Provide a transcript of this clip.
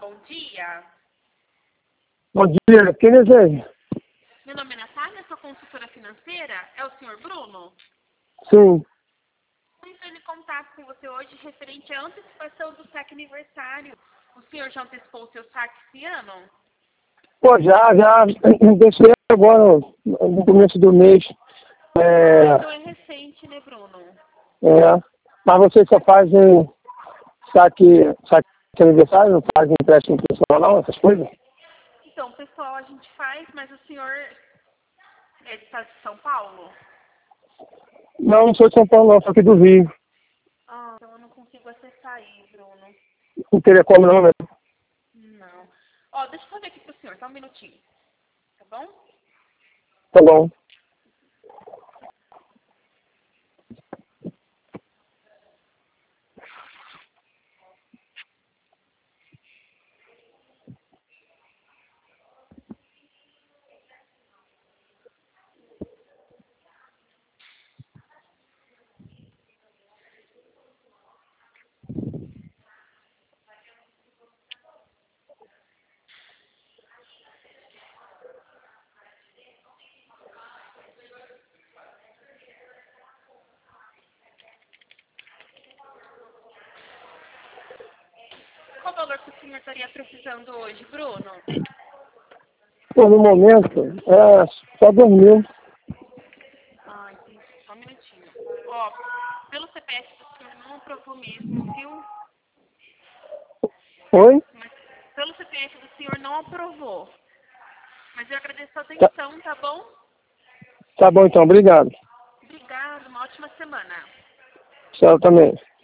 bom dia. Bom dia, quem deseja? Meu nome é Natália, sou consultora financeira. É o senhor Bruno? Sim. Eu estou em contato com você hoje referente à antecipação do saque aniversário. O senhor já antecipou o seu saque esse ano? Pô, já deixei agora no começo do mês. Então é recente, né, Bruno? Mas vocês só fazem saque de aniversário, não fazem empréstimo pessoal não, essas coisas? Então, pessoal, a gente faz, mas o senhor é de estado de São Paulo? Não, não sou de São Paulo não, sou aqui do Rio. Então eu não consigo acessar aí, Bruno. Não teria como não, né? Não. Deixa eu só ver aqui pro senhor, só um minutinho. Tá bom? Tá bom. Qual o valor que o senhor estaria precisando hoje, Bruno? Pô, no momento, só dormiu. Entendi. Só um minutinho. Pelo CPF o senhor não aprovou mesmo, viu? Oi? Mas pelo CPF do senhor não aprovou. Mas eu agradeço a atenção, tá bom? Tá bom então, obrigado. Obrigada, uma ótima semana. Tchau também.